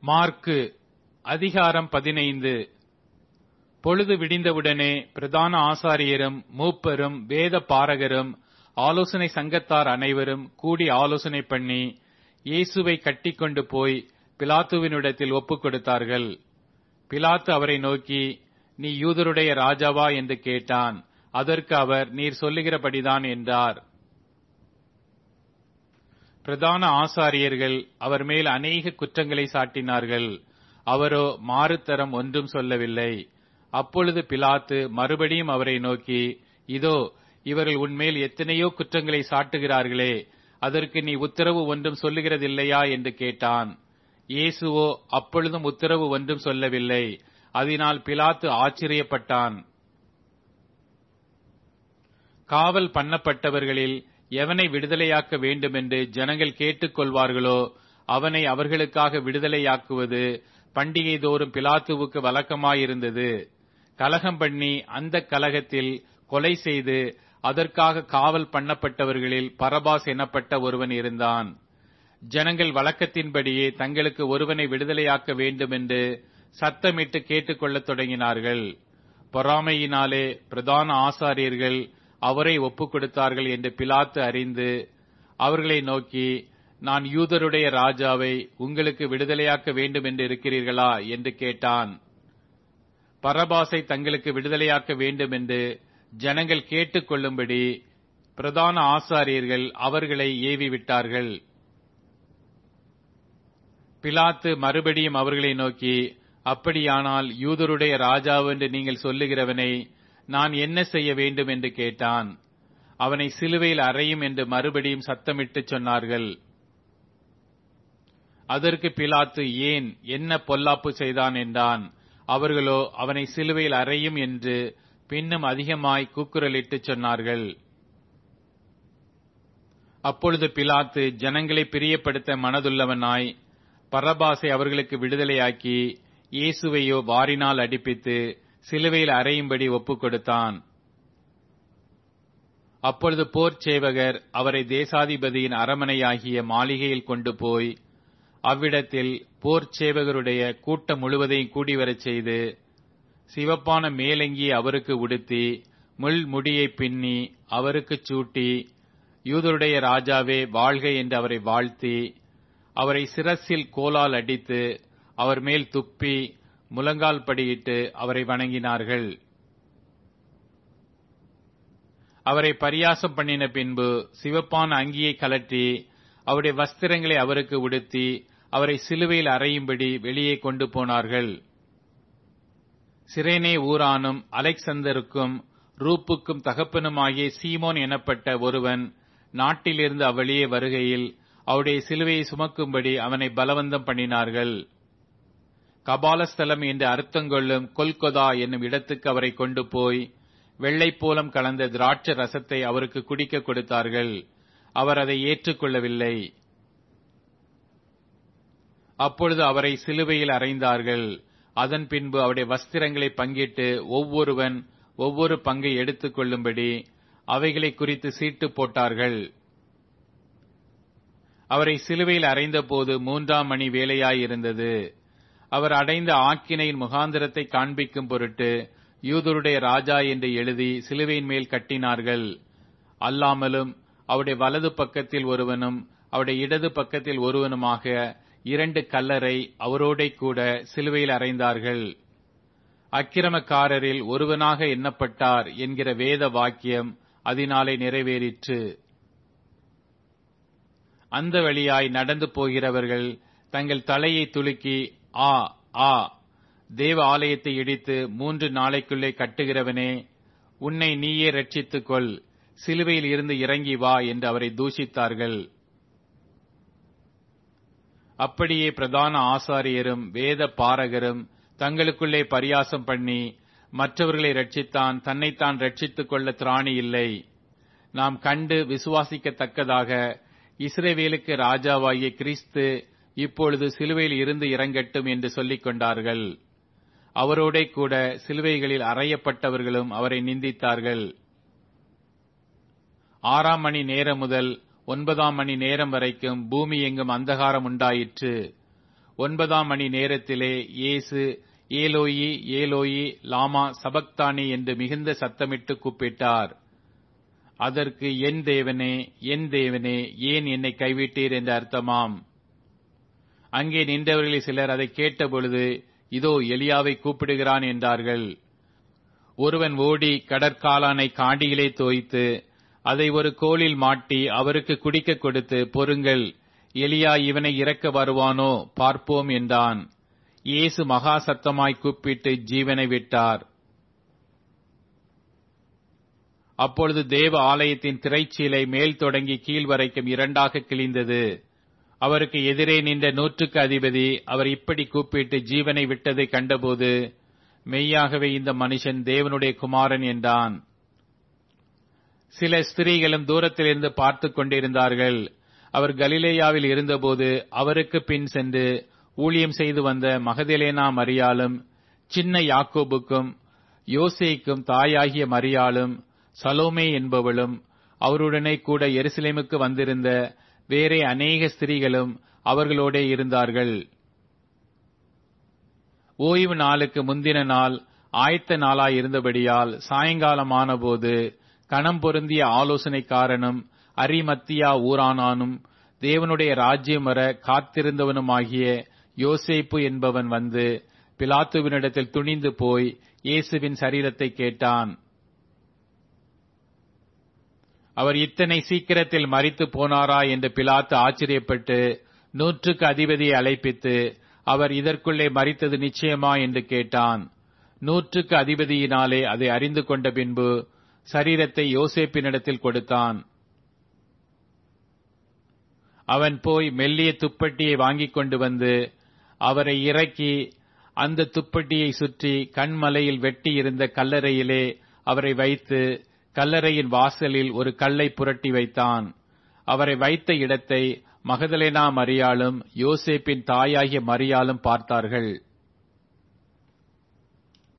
Mark அதிகாரம் 15. பொழுது விடிந்தவுடனே பிரதான ஆசாரியரும் மூப்பரும் வேத பாரகரும் ஆலோசனை சங்கத்தார் அனைவரும் கூடி ஆலோசனை பண்ணி இயேசுவை கட்டிக்கொண்டு போய் பிலாத்துவினிடத்தில் ஒப்புக் கொடுத்தார்கள். பிலாத்து அவரை நோக்கி, நீ யூதருடைய ராஜாவா என்று கேட்டான். அதற்கு அவர், நீர் சொல்லுகிறபடிதான் என்றார். பிரதான ஆசாரியர்கள் அவர் மேல் அநேக குற்றங்களை சாட்டினார்கள். அவரோ மாறுத்தரம் ஒன்றும் சொல்லவில்லை. அப்பொழுது பிலாத்து மறுபடியும் அவரை நோக்கி, இதோ இவர்கள் உன்மேல் எத்தனையோ குற்றங்களை சாட்டுகிறார்களே, அதற்கு நீ உத்தரவு ஒன்றும் சொல்லுகிறதில்லையா என்று கேட்டான். இயேசுவோ அப்பொழுதும் உத்தரவு ஒன்றும் சொல்லவில்லை. அதனால் பிலாத்து ஆச்சரியப்பட்டான். காவல் பண்ணப்பட்டவர்களில் எவனை விடுதலையாக்க வேண்டுமென்று ஜனங்கள் கேட்டுக் கொள்வார்களோ அவனை அவர்களுக்காக விடுதலையாக்குவது பண்டிகை தோறும் பிலாத்துவுக்கு வழக்கமாயிருந்தது. கலகம் பண்ணி அந்த கலகத்தில் கொலை செய்து அதற்காக காவல் பண்ணப்பட்டவர்களில் பரபாஸ் எனப்பட்ட ஒருவன் இருந்தான். ஜனங்கள் வழக்கத்தின்படியே தங்களுக்கு ஒருவனை விடுதலையாக்க வேண்டுமென்று சத்தமிட்டு கேட்டுக்கொள்ளத் தொடங்கினார்கள். பொறாமையினாலே பிரதான ஆசாரியர்கள் அவரை ஒப்புக் கொடுத்தார்கள் என்று பிலாத்து அறிந்து அவர்களை நோக்கி, நான் யூதருடைய ராஜாவை உங்களுக்கு விடுதலையாக்க வேண்டும் என்று இருக்கிறீர்களா என்று கேட்டான். பரபாசை தங்களுக்கு விடுதலையாக்க வேண்டும் என்று ஜனங்கள் கேட்டுக் கொள்ளும்படி பிரதான ஆசாரியர்கள் அவர்களை ஏவி விட்டார்கள். பிலாத்து மறுபடியும் அவர்களை நோக்கி, அப்படியானால் யூதருடைய ராஜாவென்று நீங்கள் சொல்லுகிறவனை நான் என்ன செய்ய வேண்டும் என்று கேட்டான். அவனை சிலுவையில் அறையும் என்று மறுபடியும் சத்தமிட்டு சொன்னார்கள். அதற்கு பிலாத்து, ஏன், என்ன பொல்லாப்பு செய்தான் என்றான். அவர்களோ அவனை சிலுவையில் அறையும் என்று பின்னும் அதிகமாய் கூக்குரலிட்டு சொன்னார்கள். அப்பொழுது பிலாத்து ஜனங்களை பிரியப்படுத்த மனதுள்ளவனாய் பரபாசை அவர்களுக்கு விடுதலையாக்கி இயேசுவையோ வாரினால் அடிப்பித்து சிலுவையில் அறையும்படி ஒப்புக் கொடுத்தான். அப்பொழுது போர்ச் சேவகர் அவரை தேசாதிபதியின் அரமனையாகிய மாளிகையில் கொண்டு போய் அவ்விடத்தில் போர்ச் சேவகருடைய கூட்டம் முழுவதையும் கூடிவரச் செய்து சிவப்பான மேலங்கியை அவருக்கு உடுத்தி முள் முடியை பின்னி அவருக்கு சூட்டி, யூதருடைய ராஜாவே வாழ்க என்று அவரை வாழ்த்தி அவரை சிரசில் கோலால் அடித்து அவர் மேல் துப்பி முழங்கால் படியிட்டு அவரை வணங்கினார்கள். அவரை பரியாசம் பண்ணின பின்பு சிவப்பான அங்கியை கலற்றி அவருடைய வஸ்திரங்களை அவருக்கு உடுத்தி அவரை சிலுவையில் அறையும்படி வெளியே கொண்டு போனார்கள். சிரேனே ஊரானும் அலெக்சந்தருக்கும் ரூப்புக்கும் தகப்பனுமாகிய சீமோன் எனப்பட்ட ஒருவன் நாட்டிலிருந்து அவ்வழியே வருகையில் அவருடைய சிலுவையை சுமக்கும்படி அவனை பலவந்தம் பண்ணினார்கள். கபாலஸ்தலம் என்று அர்த்தங்கொள்ளும் கொல்கொதா என்னும் இடத்துக்கு அவரை கொண்டு போய் வெள்ளைப்போலம் கலந்த திராட்சை ரசத்தை அவருக்கு குடிக்க கொடுத்தார்கள். அவர் அதை ஏற்றுக்கொள்ளவில்லை. அப்பொழுது அவரை சிலுவையில் அறைந்தார்கள். அதன் பின்பு அவருடைய வஸ்திரங்களை பங்கிட்டு ஒவ்வொருவன் ஒவ்வொரு பங்கை எடுத்துக் கொள்ளும்படி அவைகளை குறித்து சீட்டு போட்டார்கள். அவரை சிலுவையில் அறைந்த போது 3ஆம் மணி வேளையாயிருந்தது. அவர் அடைந்த ஆக்கினையின் முகாந்திரத்தை காண்பிக்கும் பொருட்டு யூதருடைய ராஜா என்று எழுதி சிலுவையின் மேல் கட்டினார்கள். அல்லாமலும் அவருடைய வலது பக்கத்தில் ஒருவனும் அவருடைய இடது பக்கத்தில் ஒருவனுமாக 2 கல்லரை அவரோட கூட சிலுவையில் அறைந்தார்கள். அக்கிரமக்காரரில் ஒருவனாக எண்ணப்பட்டார் என்கிற வேத வாக்கியம் அதனாலே நிறைவேறிற்று. அந்த வழியாய் நடந்து போகிறவர்கள் தங்கள் தலையை துலுக்கி, ஆ ஆ, தேவ ஆலயத்தை இடித்து 3 நாளைக்குள்ளே கட்டுகிறவனே, உன்னை நீயே ரட்சித்துக் கொள், சிலுவையில் இருந்து இறங்கி வா என்று அவரை தூஷித்தார்கள். அப்படியே பிரதான ஆசாரியரும் வேத பாரகரும் தங்களுக்குள்ளே பரியாசம் பண்ணி, மற்றவர்களை ரட்சித்தான், தன்னைத்தான் ரட்சித்துக் கொள்ள திராணி இல்லை. நாம் கண்டு விசுவாசிக்கத்தக்கதாக இஸ்ரவேலுக்கு ராஜாவாகிய கிறிஸ்து இப்பொழுது சிலுவையில் இருந்து இறங்கட்டும் என்று சொல்லிக் கொண்டார்கள். அவரோட கூட சிலுவைகளில் அறையப்பட்டவர்களும் அவரை நிந்தித்தார்கள். 6ஆம் மணி நேரம் முதல் 9ஆம் மணி நேரம் வரைக்கும் பூமி எங்கும் அந்தகாரம் உண்டாயிற்று. 9ஆம் மணி நேரத்திலே இயேசு ஏலோயி ஏலோயி லாமா சபக்தானி என்று மிகுந்த சத்தமிட்டு கூப்பிட்டார். அதற்கு என் தேவனே என் தேவனே ஏன் என்னை கைவிட்டீர் என்று அர்த்தமாம். அங்கே நின்றவர்களில் சிலர் அதை கேட்டபொழுது, இதோ எலியாவை கூப்பிடுகிறான் என்றார்கள். ஒருவன் ஓடி கடற்காலானை காடியிலே தோய்த்து அதை ஒரு கோலில் மாட்டி அவருக்கு குடிக்க கொடுத்து, பொறுங்கள், எலியா இவனை இறக்க வருவானோ பார்ப்போம் என்றான். இயேசு மகா சத்தமாய் கூப்பிட்டு ஜீவனை விட்டார். அப்பொழுது தேவ ஆலயத்தின் திரைச்சீலை மேல் தொடங்கி கீழ் வரைக்கும் 2ஆக கிழிந்தது. அவருக்கு எதிரே நின்ற 100க்கு அதிபதி அவர் இப்படி கூப்பிட்டு ஜீவனை விட்டதை கண்டபோது, மெய்யாகவே இந்த மனுஷன் தேவனுடைய குமாரன் என்றான். சில ஸ்திரீகளும் தூரத்திலிருந்து பார்த்துக் கொண்டிருந்தார்கள். அவர் கலிலேயாவில் இருந்தபோது அவருக்கு பின் சென்று ஊழியம் செய்து வந்த மகதலேனா மரியாளும், சின்ன யாக்கோபுக்கும் யோசேக்கும் தாயாகிய மரியாளும், சலோமே என்பவளும், அவருடனே கூட எருசலேமுக்கு வந்திருந்த வேறே அநேக ஸ்திரீகளும் அவர்களோடே இருந்தார்கள். ஓய்வு நாளுக்கு முந்தின நாள் ஆயத்த நாளாய் இருந்தபடியால் சாயங்காலமான போது கணம் பொருந்திய ஆலோசனைக்காரனும் அரிமத்தியா ஊரானானும் தேவனுடைய ராஜ்யம் வர காத்திருந்தவனுமாகிய யோசேப்பு என்பவன் வந்து பிலாத்துவினிடத்தில் துணிந்து போய் இயேசுவின் சரீரத்தை கேட்டான். அவர் இத்தனை சீக்கிரத்தில் மரித்து போனாரா என்று பிலாத்து ஆச்சரியப்பட்டு 100க்கு அதிபதியை அழைப்பித்து, அவர் இதற்குள்ளே மரித்தது நிச்சயமா என்று கேட்டான். 100க்கு அதிபதியினாலே அதை அறிந்து கொண்ட பின்பு சரீரத்தை யோசேப்பினிடத்தில் கொடுத்தான். அவன் போய் மெல்லிய துப்பட்டியை வாங்கிக் கொண்டு வந்து அவரை இறக்கி அந்த துப்பட்டியை சுற்றி கண்மலையில் வெட்டி இருந்த கல்லறையிலே அவரை வைத்து கல்லறையின் வாசலில் ஒரு கல்லை புரட்டி வைத்தான். அவரை வைத்த இடத்தை மகதலேனா மரியாளும் யோசேப்பின் தாயாகிய மரியாளும் பார்த்தார்கள்.